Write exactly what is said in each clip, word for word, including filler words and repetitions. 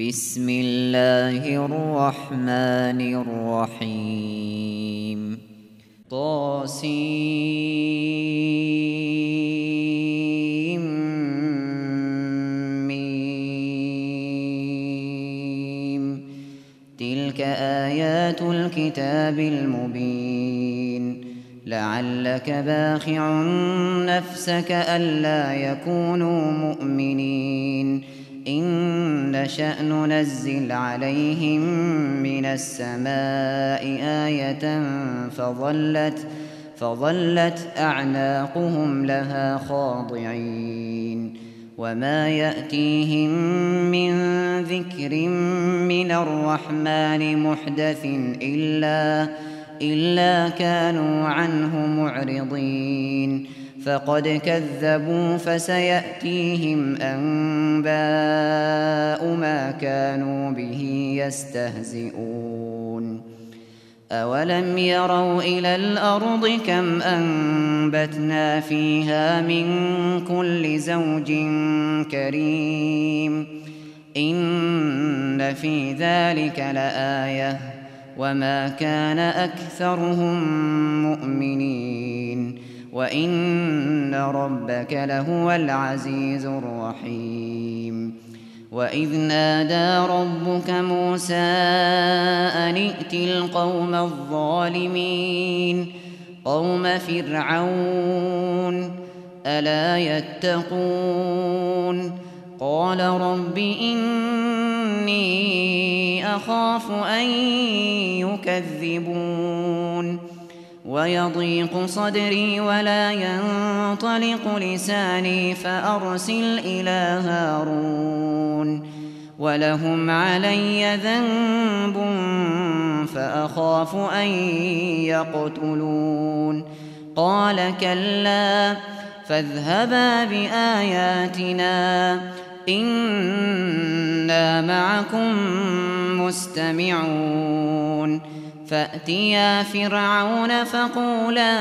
بسم الله الرحمن الرحيم طاسيم ميم تلك آيات الكتاب المبين لعلك باخع نفسك ألا يكونوا مؤمنين إن نشأ ننزل عليهم من السماء آية فظلت, فظلت أعناقهم لها خاضعين وما يأتيهم من ذكر من الرحمن محدث إلا, إلا كانوا عنه معرضين فقد كذبوا فسيأتيهم أنباء ما كانوا به يستهزئون أولم يروا إلى الأرض كم أنبتنا فيها من كل زوج كريم إن في ذلك لآية وما كان أكثرهم مؤمنين وإن ربك لهو العزيز الرحيم وإذ نادى ربك موسى أن ائت القوم الظالمين قوم فرعون ألا يتقون قال رب إني أخاف أن يكذبون ويضيق صدري ولا ينطلق لساني فأرسل إلى هارون ولهم علي ذنب فأخاف أن يقتلون قال كلا فاذهبا بآياتنا إنا معكم مستمعون فأتيا فرعون فقولا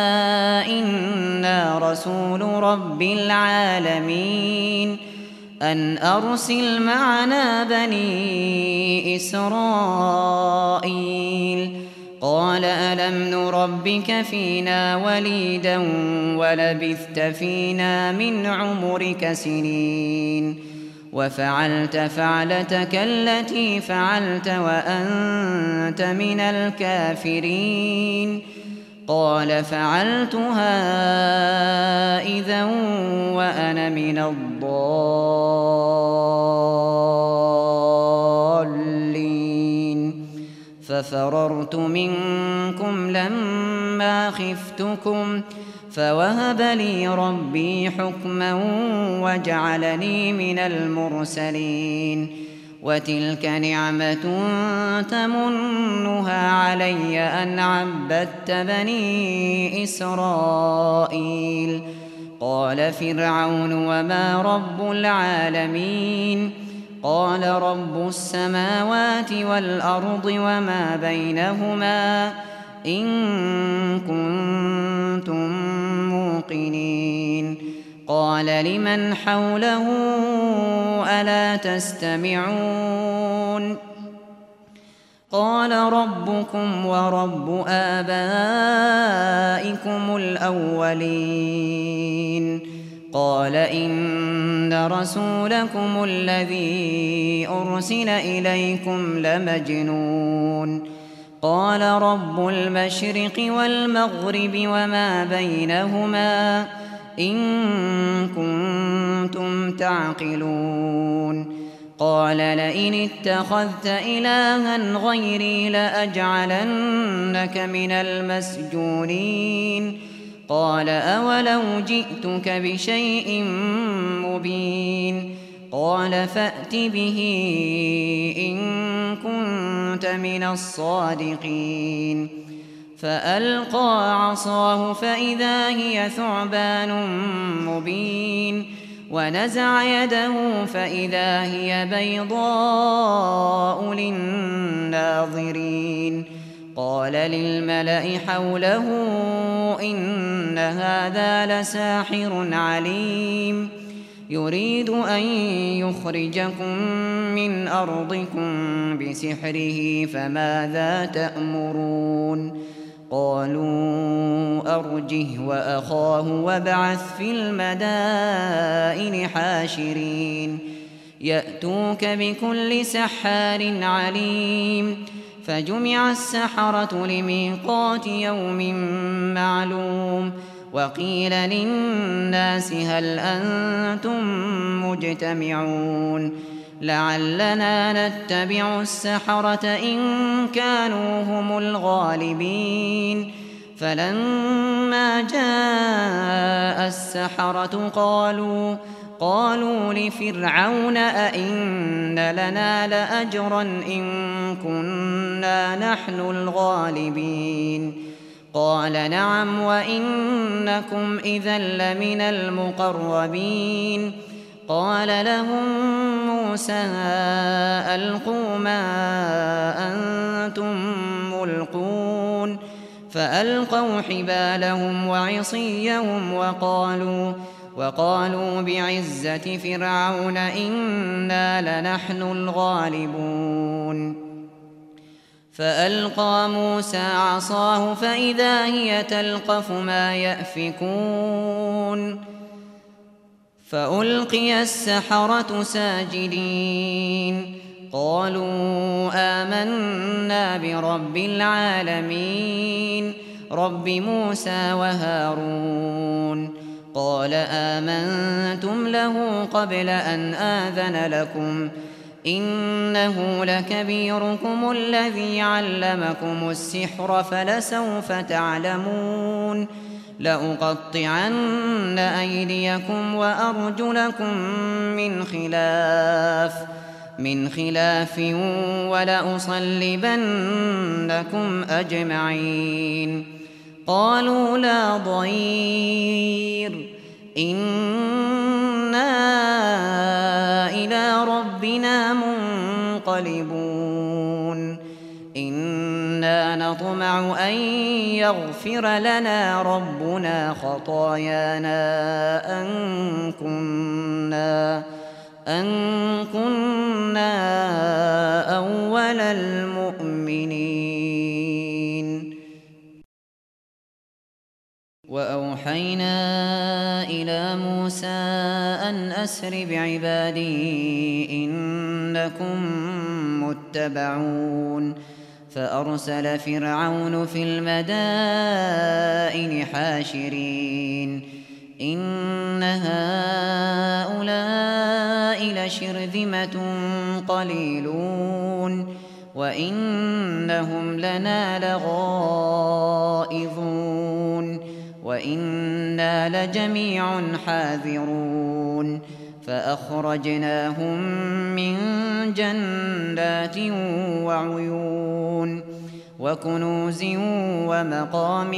إنا رسول رب العالمين أن أرسل معنا بني إسرائيل قال ألم نربك فينا وليدا ولبثت فينا من عمرك سنين وفعلت فعلتك التي فعلت وأنت من الكافرين قال فعلتها إذا وأنا من الضالين ففررت منكم لما خفتكم فوهب لي ربي حكما وجعلني من المرسلين وتلك نعمة تمنها علي أن عبدت بني إسرائيل قال فرعون وما رب العالمين قال رب السماوات والأرض وما بينهما إن كنتم موقنين قال لمن حوله ألا تستمعون قال ربكم ورب آبائكم الأولين قال إن رسولكم الذي أرسل إليكم لمجنون قال رب المشرق والمغرب وما بينهما إن كنتم تعقلون قال لئن اتخذت إلها غيري لأجعلنك من المسجونين قال أولو جئتك بشيء مبين قال فأت به إن كنت من الصادقين فألقى عصاه فإذا هي ثعبان مبين ونزع يده فإذا هي بيضاء للناظرين قال للملأ حوله إن هذا لساحر عليم يريد أن يخرجكم من أرضكم بسحره فماذا تأمرون قالوا أرجه وأخاه وابعث في المدائن حاشرين يأتوك بكل سحار عليم فجمع السحرة لميقات يوم معلوم وقيل للناس هل أنتم مجتمعون لعلنا نتبع السحرة إن كانوا هم الغالبين فلما جاء السحرة قالوا قالوا لفرعون أئن لنا لأجرا إن كنا نحن الغالبين قال نعم وإنكم إذا لمن المقربين قال لهم موسى ألقوا ما أنتم ملقون فألقوا حبالهم وعصيهم وقالوا وقالوا بعزة فرعون إنا لنحن الغالبون فألقى موسى عصاه فإذا هي تلقف ما يأفكون فألقي السحرة ساجدين قالوا آمنا برب العالمين رب موسى وهارون قال آمنتم له قبل أن آذن لكم إنه لكبيركم الذي علمكم السحر فلسوف تعلمون لأقطعن أيديكم وأرجلكم من خلاف من خلاف ولأصلبنكم أجمعين قالوا لا ضير إنا إلى ربنا منقلبون إنا نطمع أن يغفر لنا ربنا خطايانا أن كنا أن كنا أول المؤمنين وأوحينا إلى موسى أن أسر بعبادي إنكم متبعون فأرسل فرعون في المدائن حاشرين إن هؤلاء لشرذمة قليلون وإنهم لنا لغائظون وإنا لجميع حاذرون فأخرجناهم من جنات وعيون وكنوز ومقام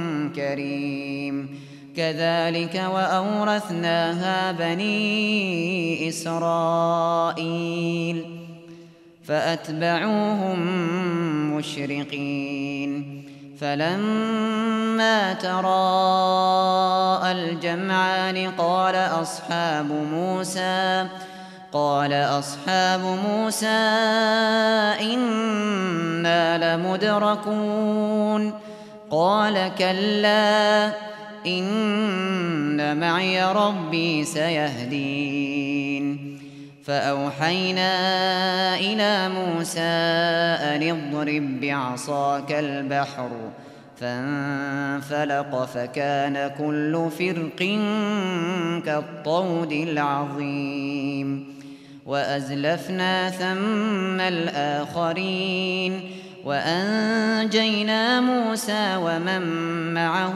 كريم كذلك وأورثناها بني إسرائيل فأتبعوهم مشرقين فلما تراءى الجمعان قال أصحاب موسى قال أصحاب موسى إنا لمدركون قال كلا إن معي ربي سيهدين فأوحينا إلى موسى أن اضرب بعصاك البحر فانفلق فكان كل فرق كالطود العظيم وأزلفنا ثم الآخرين وأنجينا موسى ومن معه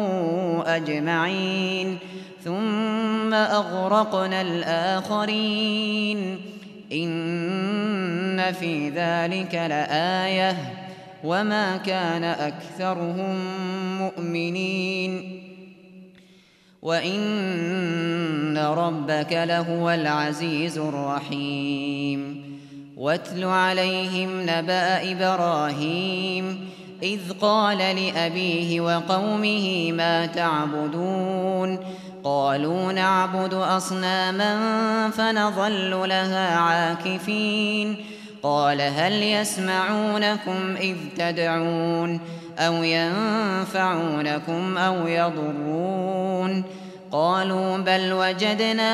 أجمعين ثم أغرقنا الآخرين إن في ذلك لآية وما كان أكثرهم مؤمنين وإن ربك لهو العزيز الرحيم واتل عليهم نبأ إبراهيم إذ قال لأبيه وقومه ما تعبدون قالوا نعبد أصناما فنظل لها عاكفين قال هل يسمعونكم إذ تدعون أو ينفعونكم أو يضرون قالوا بل وجدنا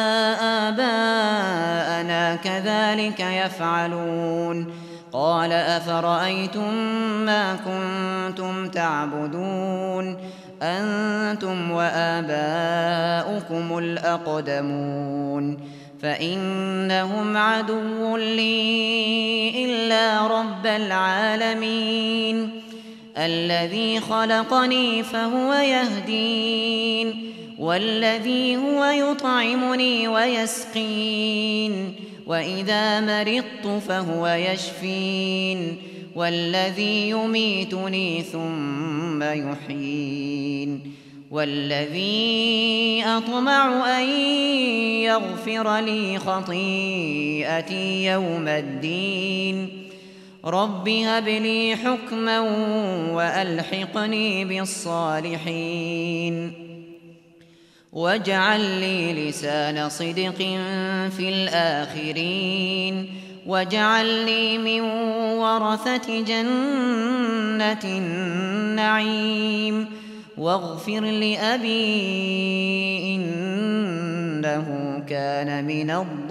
آباءنا كذلك يفعلون قال أفرأيتم ما كنتم تعبدون أنتم وآباؤكم الأقدمون فإنهم عدو لي إلا رب العالمين الذي خلقني فهو يهدين والذي هو يطعمني ويسقين وإذا مرضت فهو يشفين والذي يميتني ثم يحيين والذي أطمع أن يغفر لي خطيئتي يوم الدين رب هب لي حكما وألحقني بالصالحين واجعل لي لسان صدق في الآخرين واجعلني من ورثة جنة النعيم واغفر لأبي إنه كان من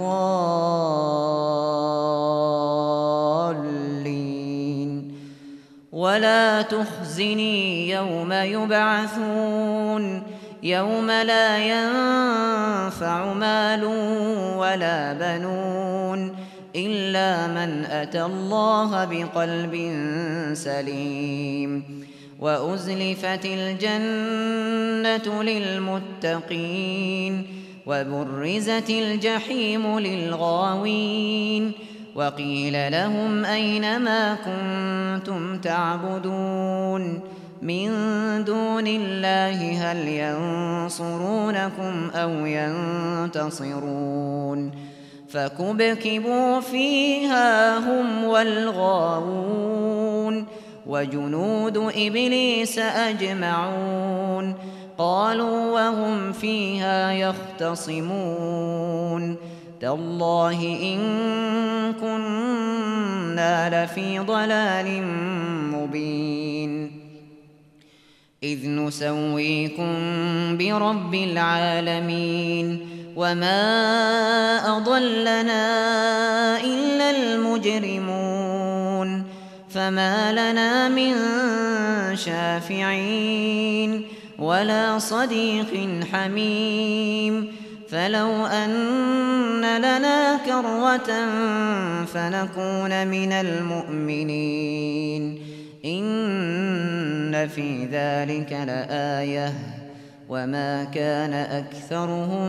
الضالين ولا تخزني يوم يبعثون يوم لا ينفع مال ولا بنون إلا من أتى الله بقلب سليم وأزلفت الجنة للمتقين وبرزت الجحيم للغاوين وقيل لهم أين ما كنتم تعبدون من دون الله هل ينصرونكم أو ينتصرون فكبكبوا فيها هم والغاوون وجنود إبليس أجمعون قالوا وهم فيها يختصمون تالله إن كنا لفي ضلال مبين إذ نسويكم برب العالمين وما أضلنا إلا المجرمون فما لنا من شافعين ولا صديق حميم فلو أن لنا كرة فنكون من المؤمنين إن في ذلك لآية وما كان أكثرهم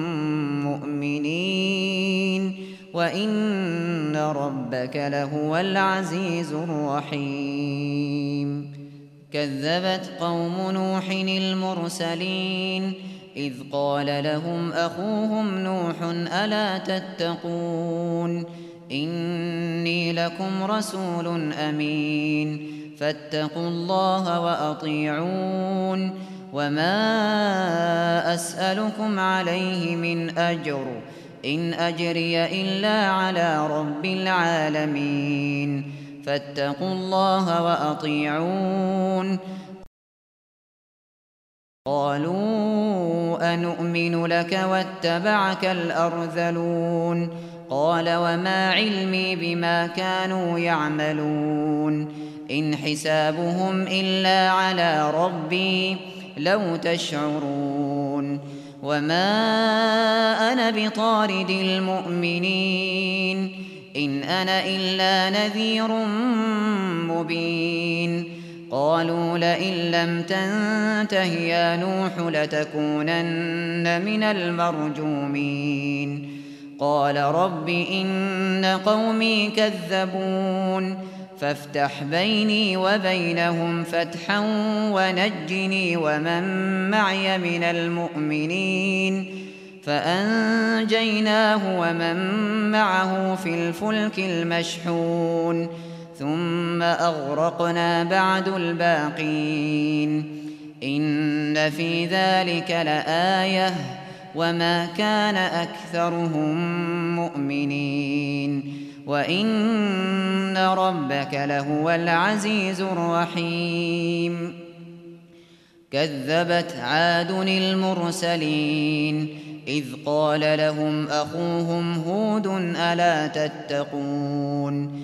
مؤمنين وإن ربك لهو العزيز الرحيم كذبت قوم نوح المرسلين إذ قال لهم أخوهم نوح ألا تتقون إني لكم رسول أمين فاتقوا الله وأطيعون وما أسألكم عليه من أجر إن أجري إلا على رب العالمين فاتقوا الله وأطيعون قالوا أنؤمن لك واتبعك الأرذلون قال وما علمي بما كانوا يعملون إن حسابهم إلا على ربي لو تشعرون وما أنا بطارد المؤمنين إن أنا إلا نذير مبين قالوا لئن لم تنته يا نوح لتكونن من المرجومين قال رب إن قومي كذبون فافتح بيني وبينهم فتحا ونجني ومن معي من المؤمنين فأنجيناه ومن معه في الفلك المشحون ثم أغرقنا بعد الباقين إن في ذلك لآية وما كان أكثرهم مؤمنين وإن ربك لهو العزيز الرحيم كذبت عاد المرسلين إذ قال لهم أخوهم هود ألا تتقون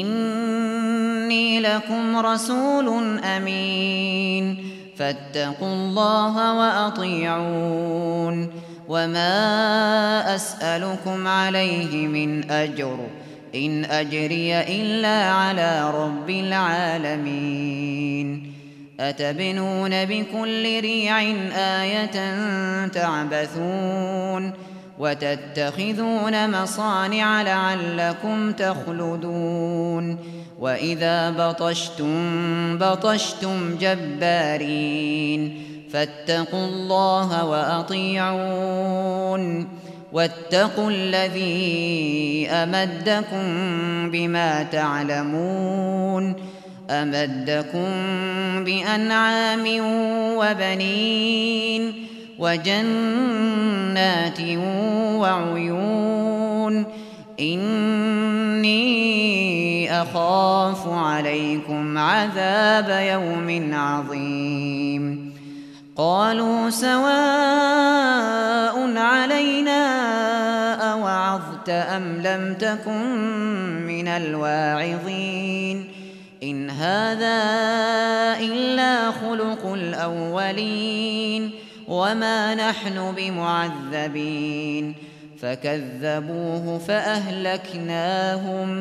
إني لكم رسول أمين فاتقوا الله وأطيعون وما أسألكم عليه من أجر إن أجري إلا على رب العالمين أتبنون بكل ريع آية تعبثون وتتخذون مصانع لعلكم تخلدون وإذا بطشتم بطشتم جبارين فاتقوا الله وأطيعون واتقوا الذي أمدكم بما تعلمون أمدكم بأنعام وبنين وجنات وعيون إني أخاف عليكم عذاب يوم عظيم قالوا سواء علينا أوعظت أم لم تكن من الواعظين إن هذا إلا خلق الأولين وما نحن بمعذبين فكذبوه فأهلكناهم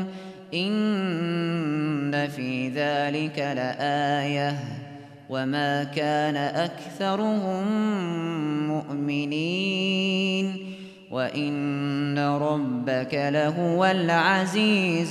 إن في ذلك لآية وما كان أكثرهم مؤمنين وإن ربك لهو العزيز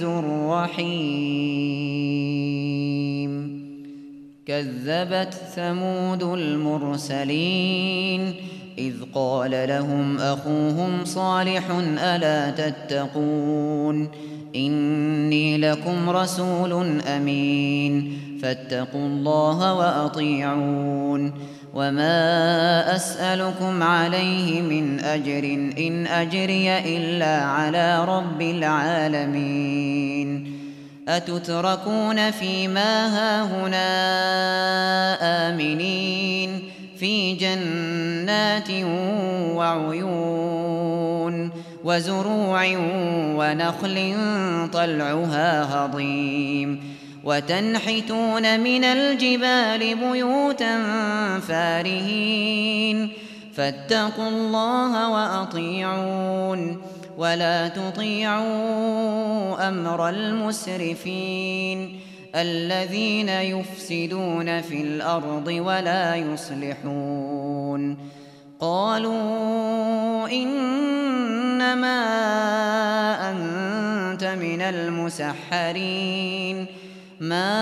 الرحيم كذبت ثمود المرسلين إذ قال لهم أخوهم صالح ألا تتقون إني لكم رسول أمين فاتقوا الله وأطيعون وما أسألكم عليه من أجر إن أجري إلا على رب العالمين أتتركون فيما هاهنا آمنين في جنات وعيون وزروع ونخل طلعها هضيم وتنحتون من الجبال بيوتا فارهين فاتقوا الله وأطيعون ولا تطيعوا أمر المسرفين الذين يفسدون في الأرض ولا يصلحون قالوا إنما أنت من المسحرين ما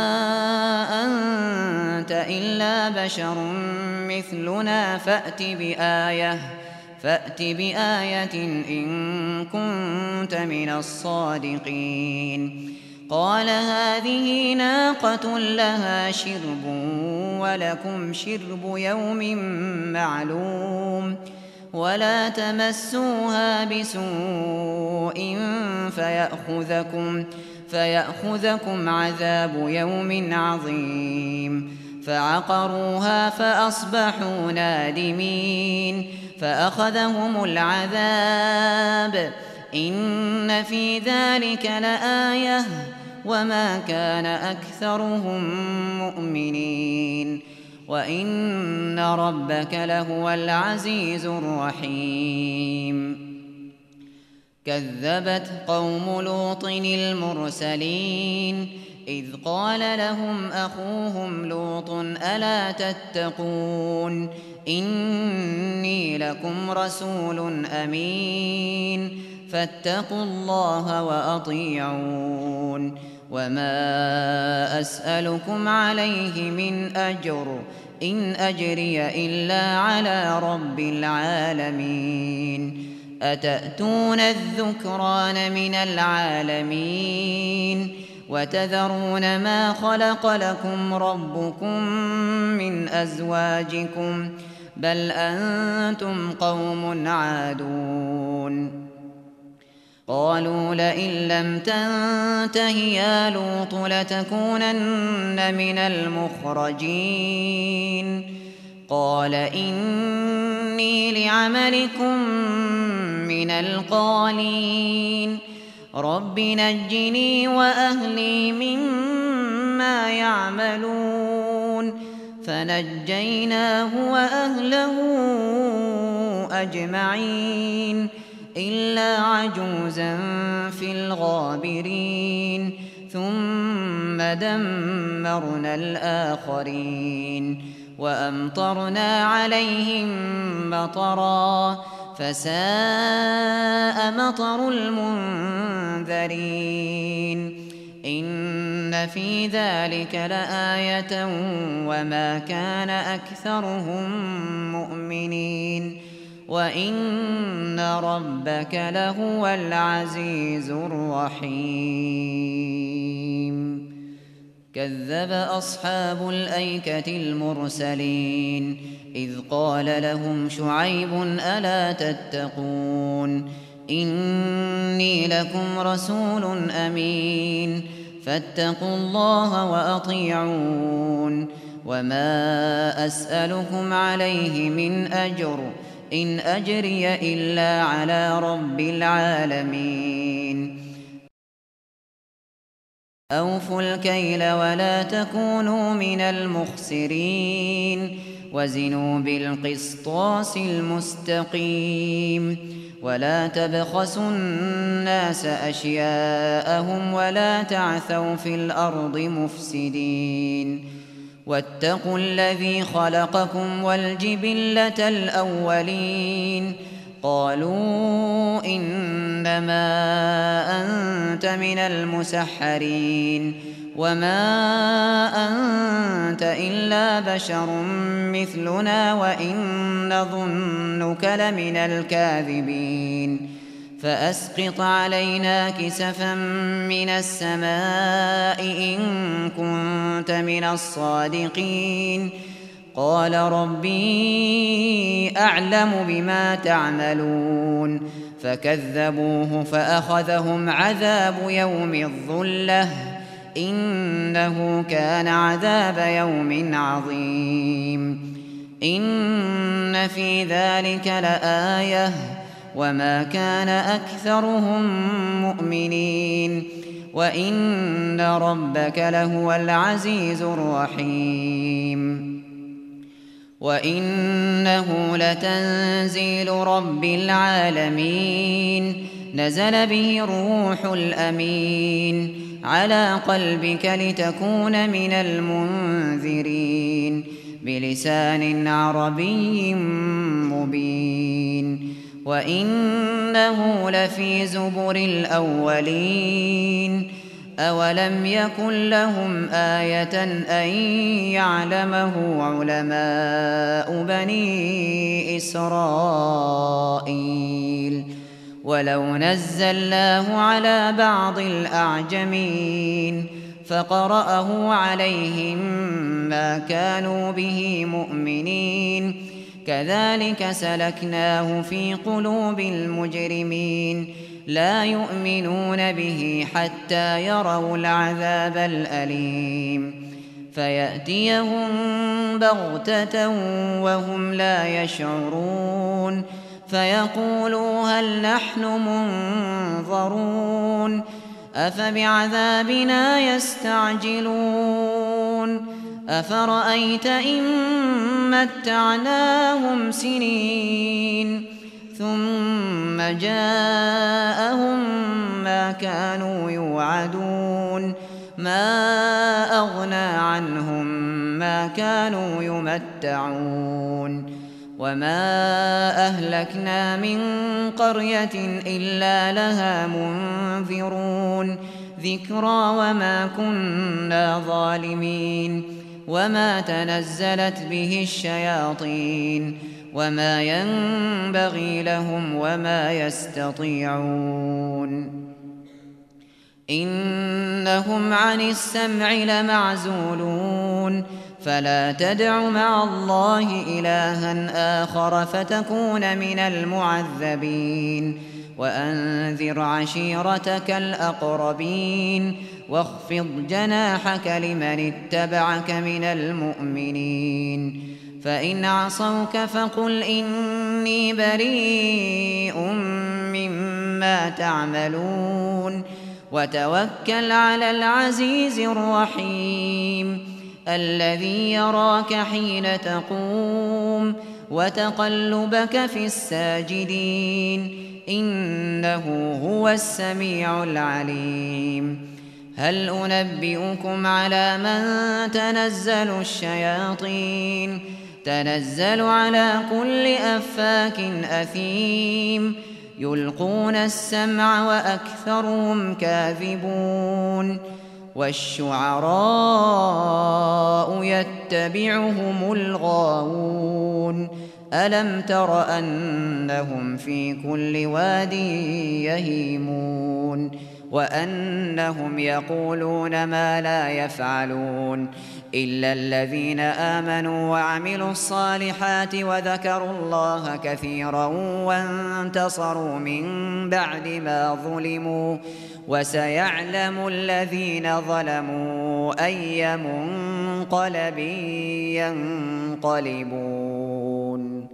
أنت إلا بشر مثلنا فأت بآية فأت بآية إن كنت من الصادقين قال هذه ناقة لها شرب ولكم شرب يوم معلوم ولا تمسوها بسوء فيأخذكم فيأخذكم عذاب يوم عظيم فعقروها فأصبحوا نادمين فأخذهم العذاب إن في ذلك لآية وما كان أكثرهم مؤمنين وإن ربك لهو العزيز الرحيم كذبت قوم لوط المرسلين إذ قال لهم أخوهم لوط ألا تتقون إني لكم رسول أمين فاتقوا الله وأطيعون وما أسألكم عليه من أجر إن أجري إلا على رب العالمين أتأتون الذكران من العالمين وتذرون ما خلق لكم ربكم من أزواجكم بل أنتم قوم عادون قالوا لئن لم تنته يا لوط لتكونن من المخرجين قال إني لعملكم من القالين رب نجني وأهلي مما يعملون فنجيناه وأهله أجمعين إلا عجوزا في الغابرين ثم دمرنا الآخرين وأمطرنا عليهم مطرا فساء مطر المنذرين إن في ذلك لآية وما كان أكثرهم مؤمنين وإن ربك لهو العزيز الرحيم كذب أصحاب الأيكة المرسلين إذ قال لهم شعيب ألا تتقون إني لكم رسول أمين فاتقوا الله وأطيعون وما أسألكم عليه من أجر إن أجري إلا على رب العالمين أوفوا الكيل ولا تكونوا من المخسرين وزنوا بالقسطاس المستقيم ولا تبخسوا الناس أشياءهم ولا تعثوا في الأرض مفسدين واتقوا الذي خلقكم والجبلة الأولين قالوا إنما أنت من المسحرين وما أنت إلا بشر مثلنا وإن نظنك لمن الكاذبين فأسقط علينا كسفا من السماء إن كنت من الصادقين قال ربي أعلم بما تعملون فكذبوه فأخذهم عذاب يوم الظلة إنه كان عذاب يوم عظيم إن في ذلك لآية وما كان أكثرهم مؤمنين وإن ربك لهو العزيز الرحيم وإنه لتنزيل رب العالمين نزل به الروح الأمين على قلبك لتكون من المنذرين بلسان عربي مبين وإنه لفي زبر الأولين أولم يكن لهم آية أن يعلمه علماء بني إسرائيل ولو نزلناه على بعض الأعجمين فقرأه عليهم ما كانوا به مؤمنين كذلك سلكناه في قلوب المجرمين لا يؤمنون به حتى يروا العذاب الأليم فيأتيهم بغتة وهم لا يشعرون فيقولوا هل نحن منظرون أفبعذابنا يستعجلون أفرأيت إن متعناهم سنين ثم جاءهم ما كانوا يوعدون ما أغنى عنهم ما كانوا يمتعون وما أهلكنا من قرية إلا لها منذرون ذكرى وما كنا ظالمين وما تنزلت به الشياطين وما ينبغي لهم وما يستطيعون إن إنهم عن السمع لمعزولون فلا تدع مع الله إلها آخر فتكون من المعذبين وأنذر عشيرتك الأقربين واخفض جناحك لمن اتبعك من المؤمنين فإن عصوك فقل إني بريء مما تعملون وتوكل على العزيز الرحيم الذي يراك حين تقوم وتقلبك في الساجدين إنه هو السميع العليم هل أنبئكم على من تنزل الشياطين تنزل على كل أفاك أثيم يلقون السمع وأكثرهم كاذبون والشعراء يتبعهم الغاوون ألم تر أنهم في كل واد يهيمون وأنهم يقولون ما لا يفعلون إلا الذين آمنوا وعملوا الصالحات وذكروا الله كثيرا وانتصروا من بعد ما ظلموا وسيعلم الذين ظلموا أي منقلب ينقلبون.